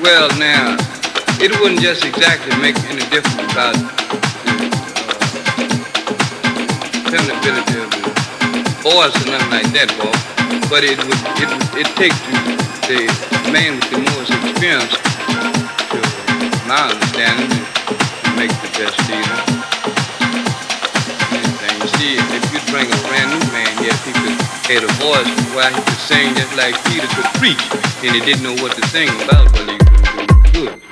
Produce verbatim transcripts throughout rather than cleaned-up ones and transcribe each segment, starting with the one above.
Well, now, it wouldn't just exactly make any difference about the uh, feminability of the voice or nothing like that, boy. But it would, it would, it takes the man with the most experience, to my understanding, to make the best leader. Anything. You see, if you bring a brand new man, yes, he could have a voice where he could sing just like Peter could preach, and he didn't know what to sing about, but he could do it.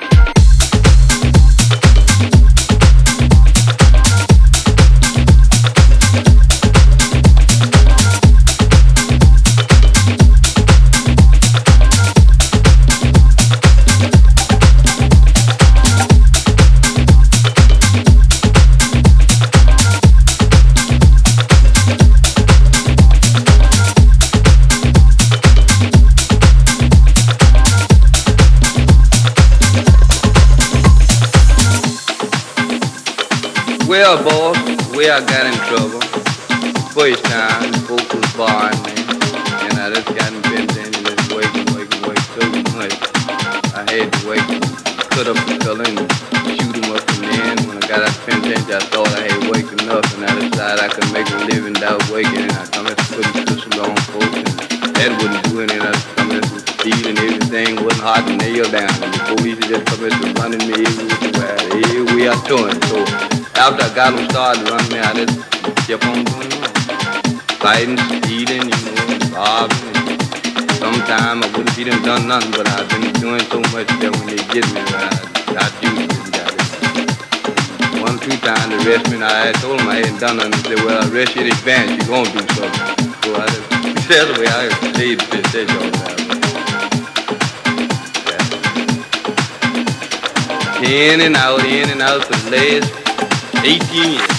Well, boss, where I got in trouble, first time, the folks was barring me, and I just got in penitentiary, just working, working, working so much. I had to wait, cut up the color and shoot him up, and then when I got out of penitentiary, I thought I had worked enough, and I decided I could make a living without working, and I come and put pistol on folks, and that wouldn't do it, and I was coming to steal and everything, wasn't hard to nail down, and the police just come in to running me everywhere, everywhere I turned, so after I got them started running me, I just kept on going on. Fighting, stealing, you know, robbing. Sometimes I wouldn't be done done nothing, but I've been doing so much that when they get me, well, I got used to it, got it. One, two times they arrest me, and I had told them I hadn't done nothing. They said, well, I arrest you in advance, you're going to do something. So I just, that's the way I stayed to that all the time. In and out, in and out for the last eighteen years.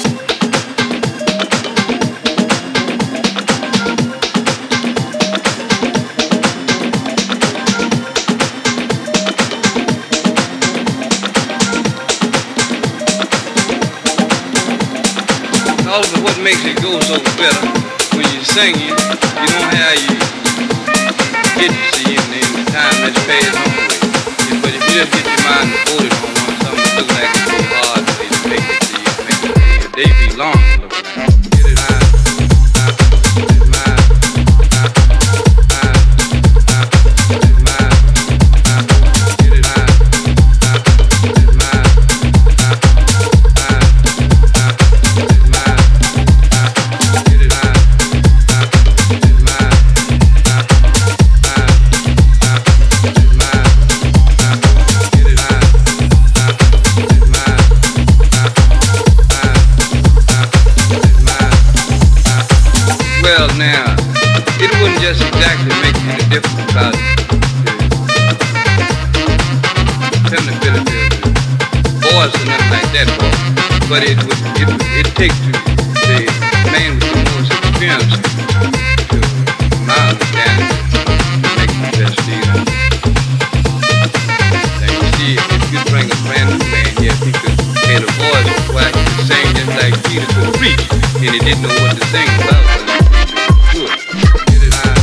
Also, what makes it go so better when you're singing, you don't have you get to see in the time that's passed on the way. But if you just get your mind devoted on one, something that looks like it's so hard, they make it see you, make it see you. They be long looking like it. Get it out. Well, now, it wouldn't just exactly make any difference about the feminability of the voice or nothing like that, boy. But it would, it would, it takes the man with the most experience, to my understanding, to make the best leader. Now, you see, if you bring a brand new man, yes, he could have a voice where he could sing just like Peter could preach, and he didn't know what to sing about. Good. Get it out.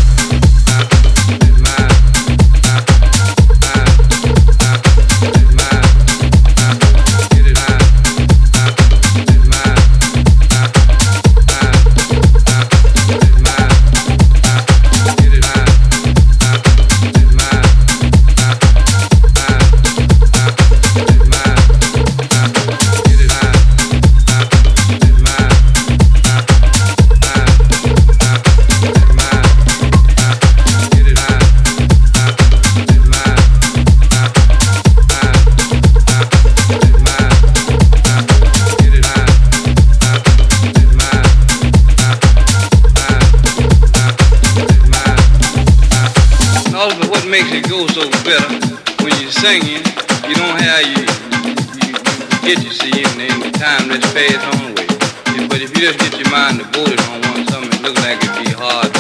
Makes it go so better when you're singing, you don't have you, you, you get you see in the, in the time that's passed on the way. But if you just get your mind devoted on one, something that looks like it'd be hard